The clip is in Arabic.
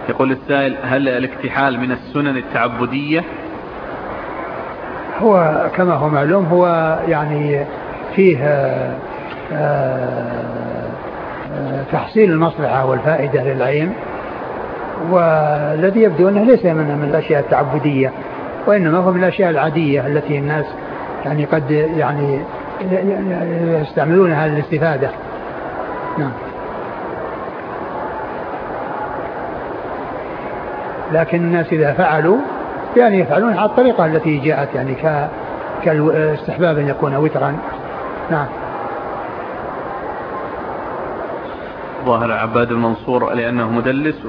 يقول السائل: هل الاكتحال من السنن التعبدية؟ هو كما هو معلوم هو يعني فيه تحصيل المصلحة والفائدة للعين، والذي يبدو أنه ليس من الأشياء التعبدية، وإنما هو من الأشياء العادية التي الناس يعني قد يعني يستعملونها للاستفادة. نعم. لكن الناس إذا فعلوا يعني يفعلون على الطريقة التي جاءت، يعني كالاستحباب أن يكون وترا. نعم. ظاهر عباد المنصور لأنه مدلس